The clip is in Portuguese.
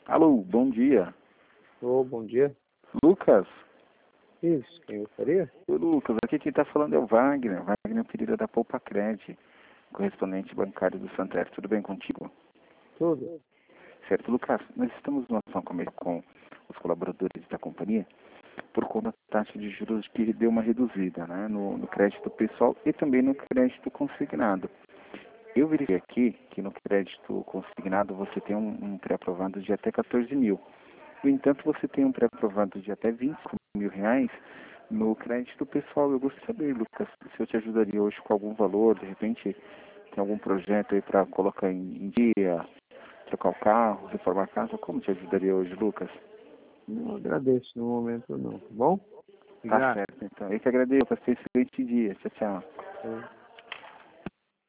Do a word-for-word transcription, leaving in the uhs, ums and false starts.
Alô, bom dia. Ô, bom dia. Lucas? Isso, quem gostaria? Oi, Lucas, aqui quem está falando é o Wagner, Wagner Pereira da Poupa Cred, correspondente bancário do Santander. Tudo bem contigo? Tudo. Certo, Lucas, nós estamos numa ação comercial com os colaboradores da companhia por conta da taxa de juros que deu uma reduzida, né, no, no crédito pessoal e também no crédito consignado. Eu verifiquei aqui que no crédito consignado você tem um, um pré-aprovado de até quatorze mil. No entanto, você tem um pré-aprovado de até vinte e cinco mil reais no crédito pessoal. Eu gostaria de saber, Lucas, se eu te ajudaria hoje com algum valor, de repente tem algum projeto aí para colocar em, em dia, trocar o carro, reformar a casa, como te ajudaria hoje, Lucas? Não agradeço no momento não, tá bom? Tá Obrigado. certo, então. Eu que agradeço, Lucas, tenha um excelente dia. Tchau, tchau. Então,